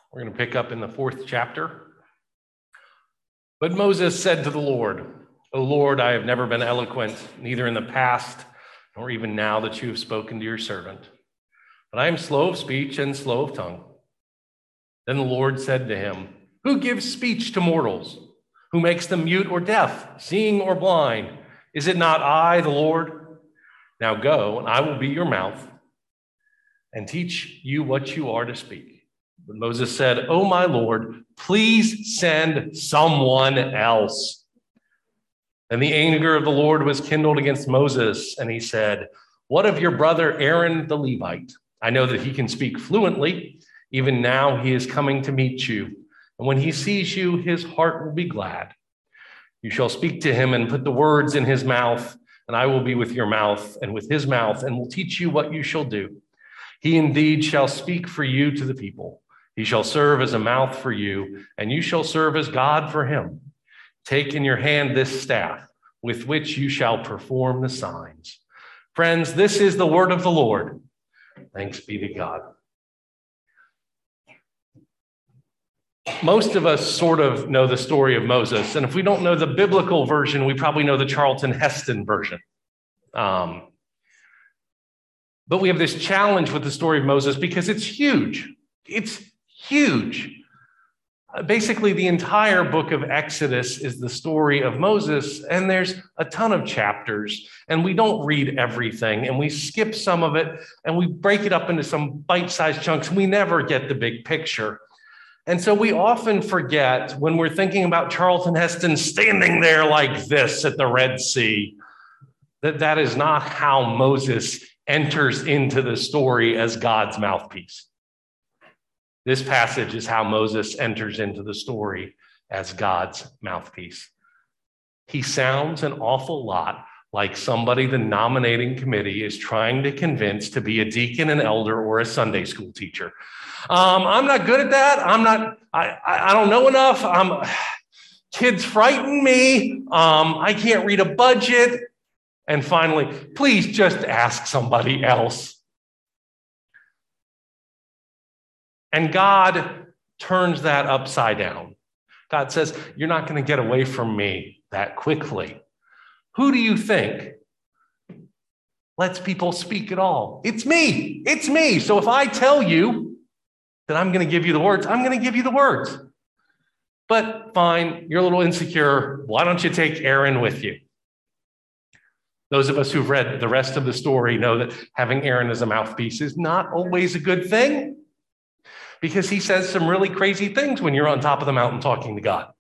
We're going to pick up in the 4th chapter. But Moses said to the Lord, O Lord, I have never been eloquent, neither in the past nor even now that you have spoken to your servant. But I am slow of speech and slow of tongue. Then the Lord said to him, Who gives speech to mortals? Who makes them mute or deaf, seeing or blind? Is it not I, the Lord? Now go, and I will be your mouth and teach you what you are to speak. But Moses said, O my Lord, please send someone else. And the anger of the Lord was kindled against Moses, and he said, What of your brother Aaron the Levite? I know that he can speak fluently. Even now he is coming to meet you. And when he sees you, his heart will be glad. You shall speak to him and put the words in his mouth, and I will be with your mouth and with his mouth, and will teach you what you shall do. He indeed shall speak for you to the people. He shall serve as a mouth for you, and you shall serve as God for him. Take in your hand this staff, with which you shall perform the signs. Friends, this is the word of the Lord. Thanks be to God. Most of us sort of know the story of Moses, and if we don't know the biblical version, we probably know the Charlton Heston version. But we have this challenge with the story of Moses because it's huge. It's huge. Basically, the entire book of Exodus is the story of Moses, and there's a ton of chapters, and we don't read everything, and we skip some of it, and we break it up into some bite-sized chunks, and we never get the big picture. And so we often forget when we're thinking about Charlton Heston standing there like this at the Red Sea, that is not how Moses enters into the story as God's mouthpiece. This passage is how Moses enters into the story as God's mouthpiece. He sounds an awful lot like somebody the nominating committee is trying to convince to be a deacon, an elder, or a Sunday school teacher. I'm not good at that. I don't know enough. Kids frighten me. I can't read a budget. And finally, please just ask somebody else. And God turns that upside down. God says, you're not going to get away from me that quickly. Who do you think lets people speak at all? It's me. It's me. So if I tell you that I'm going to give you the words, I'm going to give you the words. But fine, you're a little insecure. Why don't you take Aaron with you? Those of us who've read the rest of the story know that having Aaron as a mouthpiece is not always a good thing, because he says some really crazy things when you're on top of the mountain talking to God.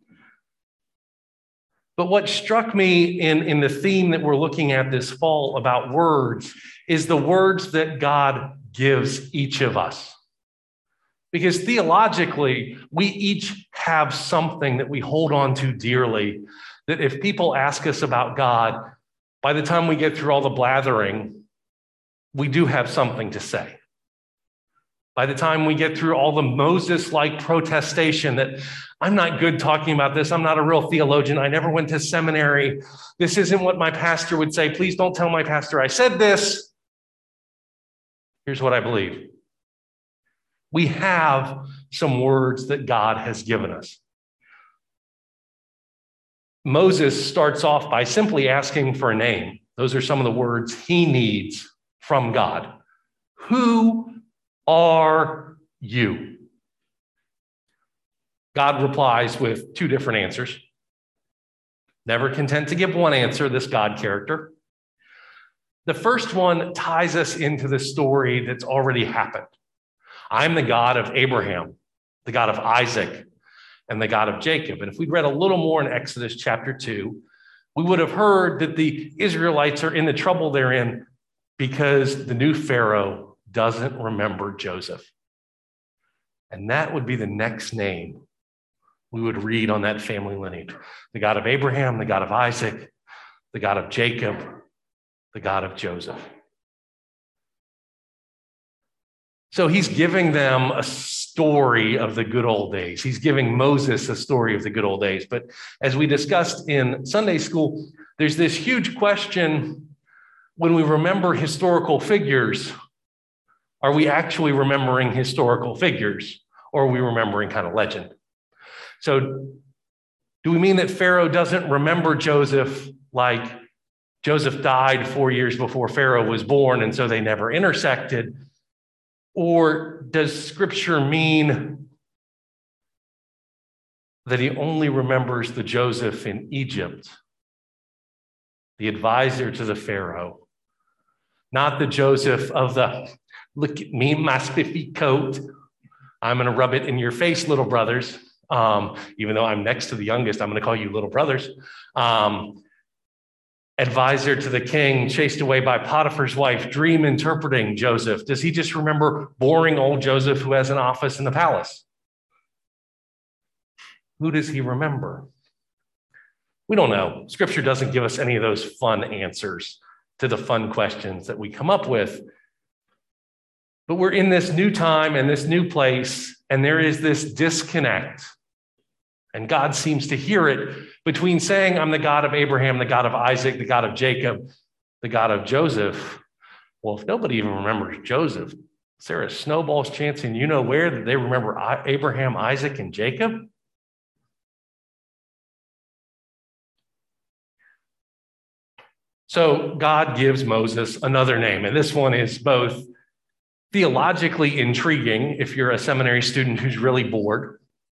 But what struck me in the theme that we're looking at this fall about words is the words that God gives each of us. Because theologically, we each have something that we hold on to dearly, that if people ask us about God, by the time we get through all the blathering, we do have something to say. By the time we get through all the Moses-like protestation that I'm not good talking about this, I'm not a real theologian, I never went to seminary, this isn't what my pastor would say, please don't tell my pastor I said this. Here's what I believe. We have some words that God has given us. Moses starts off by simply asking for a name. Those are some of the words he needs from God. Who are you? God replies with 2 different answers. Never content to give one answer, this God character. The first one ties us into the story that's already happened. I'm the God of Abraham, the God of Isaac, and the God of Jacob. And if we'd read a little more in Exodus chapter 2, we would have heard that the Israelites are in the trouble they're in because the new Pharaoh doesn't remember Joseph. And that would be the next name we would read on that family lineage. The God of Abraham, the God of Isaac, the God of Jacob, the God of Joseph. So he's giving them a story of the good old days. He's giving Moses a story of the good old days. But as we discussed in Sunday school, there's this huge question when we remember historical figures. Are we actually remembering historical figures? or are we remembering kind of legend? So do we mean that Pharaoh doesn't remember Joseph like Joseph died 4 years before Pharaoh was born, and so they never intersected? Or does Scripture mean that he only remembers the Joseph in Egypt, the advisor to the Pharaoh, not the Joseph of the, look at me, my spiffy coat, I'm going to rub it in your face, little brothers. Even though I'm next to the youngest, I'm going to call you little brothers. Advisor to the king, chased away by Potiphar's wife, dream interpreting Joseph. Does he just remember boring old Joseph who has an office in the palace? Who does he remember? We don't know. Scripture doesn't give us any of those fun answers to the fun questions that we come up with. But we're in this new time and this new place, and there is this disconnect. And God seems to hear it between saying, I'm the God of Abraham, the God of Isaac, the God of Jacob, the God of Joseph. Well, if nobody even remembers Joseph, is there a snowball's chance in you know where that they remember Abraham, Isaac, and Jacob? So God gives Moses another name, and this one is both theologically intriguing if you're a seminary student who's really bored,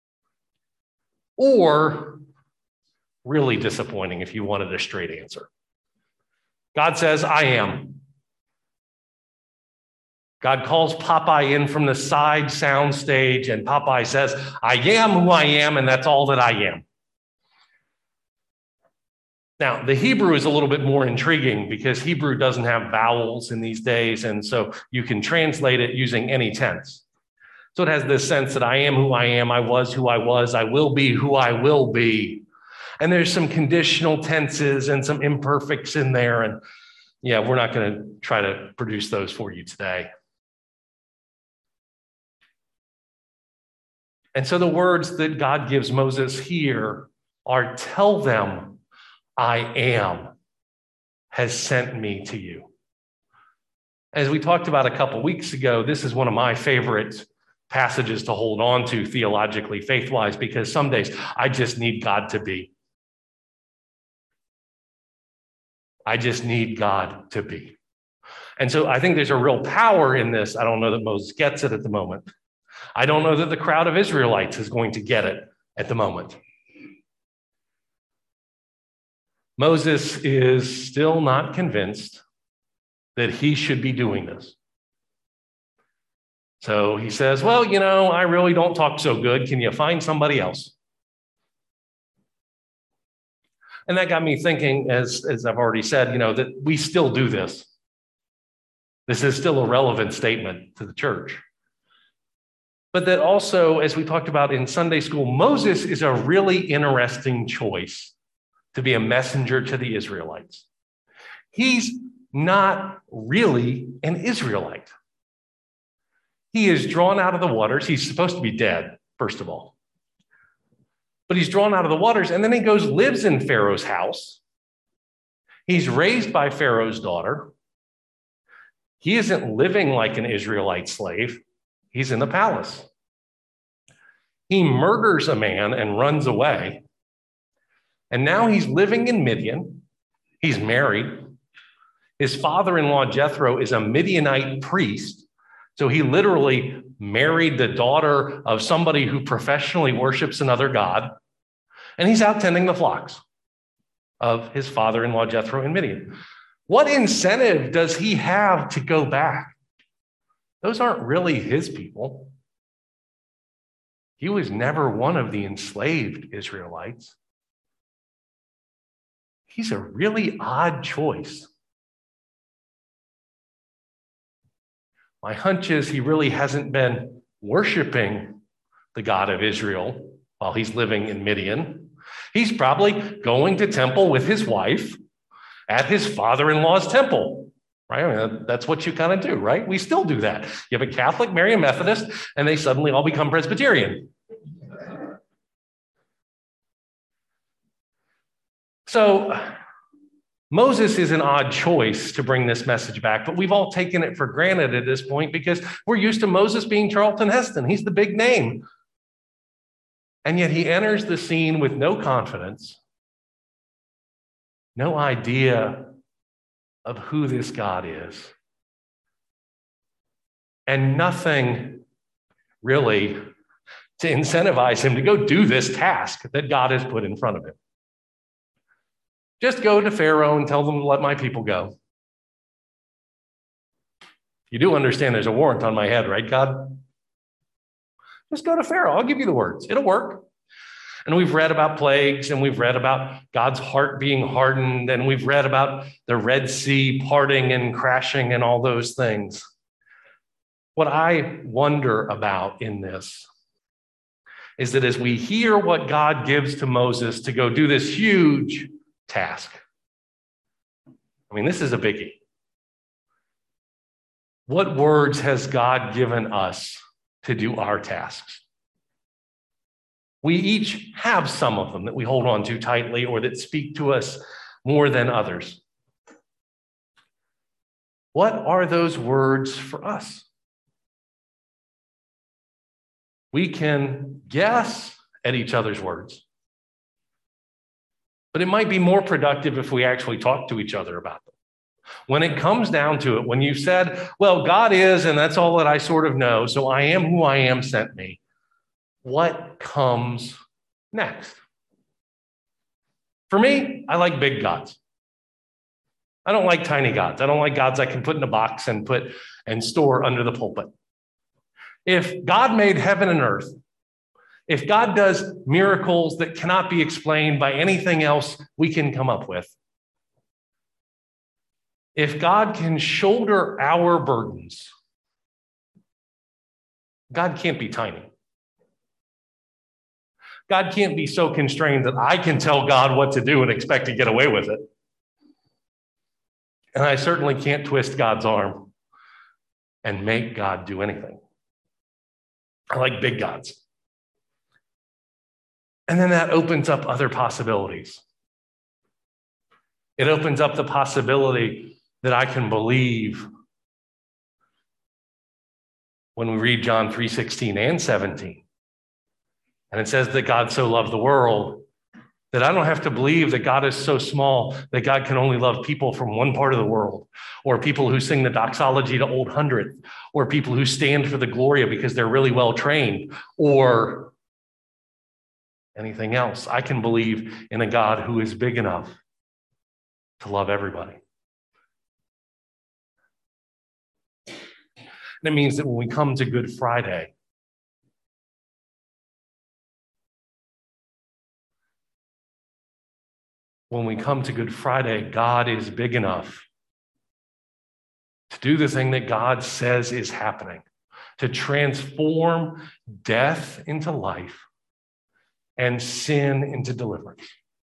or really disappointing if you wanted a straight answer. God says, I am. God calls Popeye in from the side sound stage, and Popeye says, I am who I am, and that's all that I am. Now, the Hebrew is a little bit more intriguing because Hebrew doesn't have vowels in these days, and so you can translate it using any tense. So it has this sense that I am who I am, I was who I was, I will be who I will be. And there's some conditional tenses and some imperfects in there, and yeah, we're not going to try to produce those for you today. And so the words that God gives Moses here are, tell them, I am has sent me to you. As we talked about a couple weeks ago, this is one of my favorite passages to hold on to theologically, faith-wise, because some days I just need God to be. I just need God to be. And so I think there's a real power in this. I don't know that Moses gets it at the moment. I don't know that the crowd of Israelites is going to get it at the moment. Moses is still not convinced that he should be doing this. So he says, well, you know, I really don't talk so good. Can you find somebody else? And that got me thinking, as I've already said, you know, that we still do this. This is still a relevant statement to the church. But that also, as we talked about in Sunday school, Moses is a really interesting choice to be a messenger to the Israelites. He's not really an Israelite. He is drawn out of the waters. He's supposed to be dead, first of all. But he's drawn out of the waters, and then he goes, lives in Pharaoh's house. He's raised by Pharaoh's daughter. He isn't living like an Israelite slave. He's in the palace. He murders a man and runs away. And now he's living in Midian. He's married. His father-in-law, Jethro, is a Midianite priest. So he literally married the daughter of somebody who professionally worships another god. And he's out tending the flocks of his father-in-law, Jethro, in Midian. What incentive does he have to go back? Those aren't really his people. He was never one of the enslaved Israelites. He's a really odd choice. My hunch is he really hasn't been worshiping the God of Israel while he's living in Midian. He's probably going to temple with his wife at his father-in-law's temple, right? I mean, that's what you kind of do, right? We still do that. You have a Catholic, marry a Methodist, and they suddenly all become Presbyterian. So Moses is an odd choice to bring this message back, but we've all taken it for granted at this point because we're used to Moses being Charlton Heston. He's the big name. And yet he enters the scene with no confidence, no idea of who this God is, and nothing really to incentivize him to go do this task that God has put in front of him. Just go to Pharaoh and tell them to let my people go. You do understand there's a warrant on my head, right, God? Just go to Pharaoh. I'll give you the words. It'll work. And we've read about plagues, and we've read about God's heart being hardened, and we've read about the Red Sea parting and crashing and all those things. What I wonder about in this is that as we hear what God gives to Moses to go do this huge task, I mean, this is a biggie. What words has God given us to do our tasks? We each have some of them that we hold on to tightly or that speak to us more than others. What are those words for us? We can guess at each other's words, but it might be more productive if we actually talk to each other about them. When it comes down to it, when you said, well, God is, and that's all that I sort of know, so I am who I am sent me, what comes next? For me, I like big gods. I don't like tiny gods. I don't like gods I can put in a box and put and store under the pulpit. If God made heaven and earth, if God does miracles that cannot be explained by anything else we can come up with, if God can shoulder our burdens, God can't be tiny. God can't be so constrained that I can tell God what to do and expect to get away with it. And I certainly can't twist God's arm and make God do anything. I like big gods. And then that opens up other possibilities. It opens up the possibility that I can believe when we read John 3:16 and 17. And it says that God so loved the world that I don't have to believe that God is so small that God can only love people from one part of the world, or people who sing the doxology to Old Hundredth, or people who stand for the Gloria because they're really well trained, or anything else. I can believe in a God who is big enough to love everybody. And it means that when we come to Good Friday, God is big enough to do the thing that God says is happening, to transform death into life and sin into deliverance.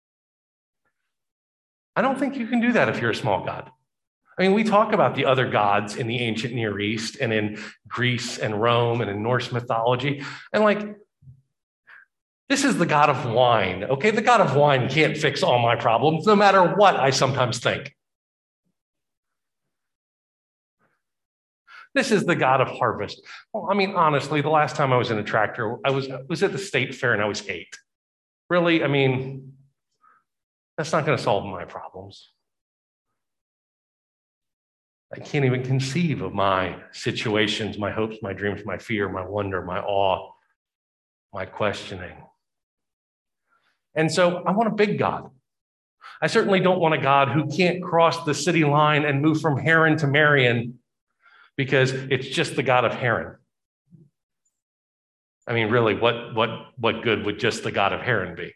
I don't think you can do that if you're a small God. I mean, we talk about the other gods in the ancient Near East and in Greece and Rome and in Norse mythology, and like, this is the God of wine, okay? The God of wine can't fix all my problems, no matter what I sometimes think. This is the God of harvest. Well, I mean, honestly, the last time I was in a tractor, I was at the state fair and I was 8. Really? I mean, that's not going to solve my problems. I can't even conceive of my situations, my hopes, my dreams, my fear, my wonder, my awe, my questioning. And so I want a big God. I certainly don't want a God who can't cross the city line and move from Haran to Marion because it's just the God of Haran. I mean, really, what good would just the God of Haran be?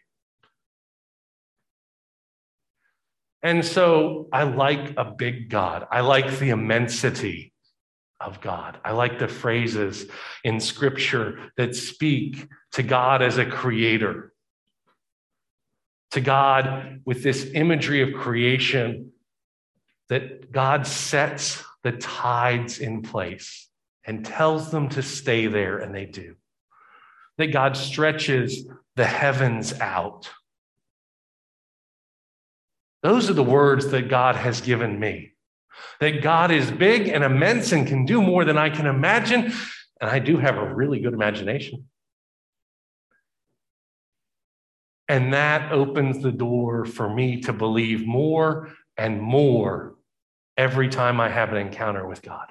And so I like a big God. I like the immensity of God. I like the phrases in Scripture that speak to God as a creator, to God with this imagery of creation, that God sets the tides in place and tells them to stay there, and they do. That God stretches the heavens out. Those are the words that God has given me. That God is big and immense and can do more than I can imagine. And I do have a really good imagination. And that opens the door for me to believe more and more every time I have an encounter with God.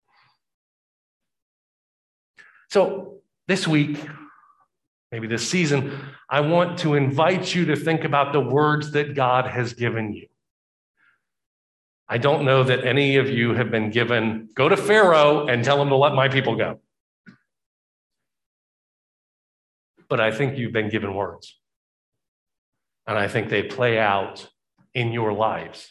So this week, maybe this season, I want to invite you to think about the words that God has given you. I don't know that any of you have been given, go to Pharaoh and tell him to let my people go. But I think you've been given words. And I think they play out in your lives.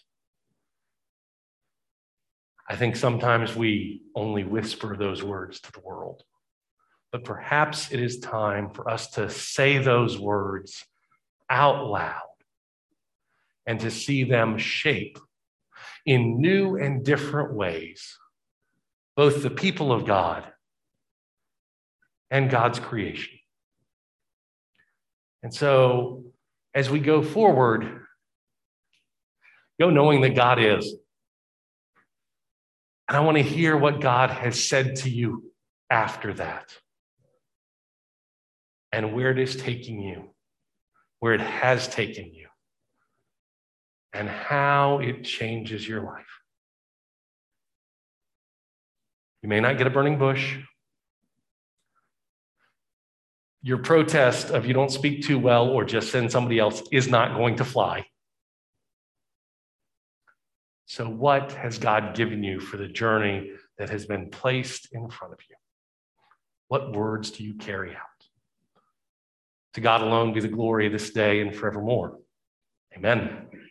I think sometimes we only whisper those words to the world. But perhaps it is time for us to say those words out loud and to see them shape in new and different ways both the people of God and God's creation. And so as we go forward, go knowing that God is. And I want to hear what God has said to you after that. And where it is taking you, where it has taken you, and how it changes your life. You may not get a burning bush. Your protest of you don't speak too well or just send somebody else is not going to fly. So what has God given you for the journey that has been placed in front of you? What words do you carry out? To God alone be the glory this day and forevermore. Amen.